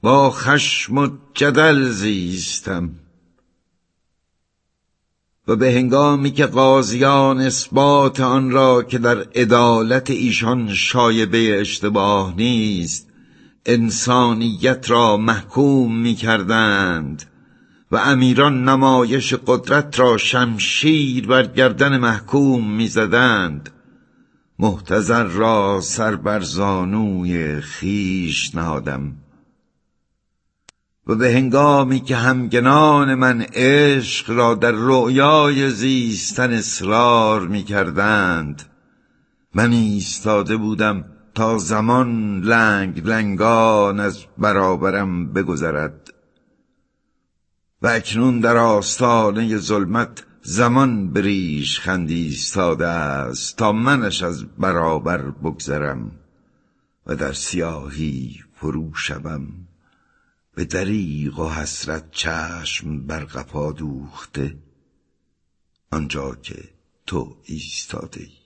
با خشم و جدل زیستم و به هنگامی که قاضیان اثبات آن را که در عدالت ایشان شایبه اشتباه نیست انسانیت را محکوم می کردند و امیران نمایش قدرت را شمشیر بر گردن محکوم می زدند، محتضر را سر بر زانوی خویش نهادم و به هنگامی که همگنان من عشق را در رؤیای زیستن اصرار می کردند، من ایستاده بودم تا زمان لنگ لنگان از برابرم بگذرد و اکنون در آستانه ظلمت زمان بریش خند ایستاده است تا منش از برابر بگذرم و در سیاهی فرو شوم، به دریغ و حسرت چشم بر قفا دوخته آنجا که تو ایستاده ای.